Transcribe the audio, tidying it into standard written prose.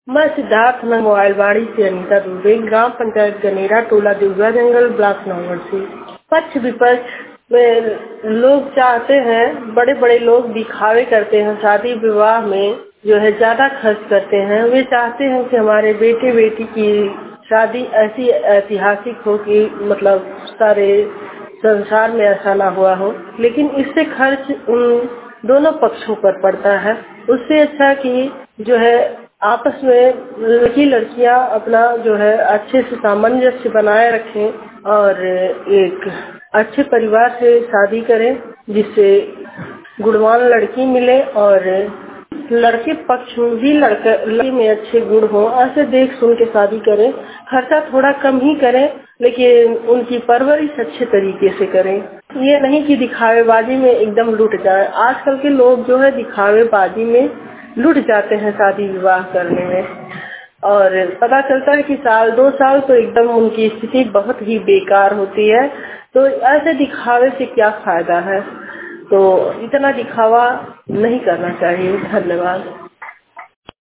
मैं सिद्धार्थ नगर मोबाइलबाड़ी से अनीता दुबे, ग्राम पंचायत गनेरा, टोला देवगा जंगल, ब्लॉक नंबर से। पक्ष विपक्ष में लोग चाहते हैं, बड़े बड़े लोग दिखावे करते हैं, शादी विवाह में जो है ज्यादा खर्च करते हैं। वे चाहते हैं कि हमारे बेटे बेटी की शादी ऐसी ऐतिहासिक हो कि मतलब सारे संसार में ऐसा ना हुआ हो, लेकिन इससे खर्च उन दोनों पक्षों पर पड़ता है। उससे अच्छा कि जो है आपस में लड़की लड़कियां अपना जो है अच्छे से सामंजस्य बनाए रखें और एक अच्छे परिवार से शादी करें, जिससे गुणवान लड़की मिले और लड़के पक्ष में भी लड़की में अच्छे गुण हो, ऐसे देख सुन के शादी करें। खर्चा थोड़ा कम ही करें, लेकिन उनकी परवरिश अच्छे तरीके से करें। ये नहीं कि दिखावेबाजी में एकदम लुट जाए। आजकल के लोग जो है दिखावेबाजी में लुट जाते हैं शादी विवाह करने में, और पता चलता है कि साल 2 साल तो एकदम उनकी स्थिति बहुत ही बेकार होती है। तो ऐसे दिखावे से क्या फायदा है, तो इतना दिखावा नहीं करना चाहिए। धन्यवाद।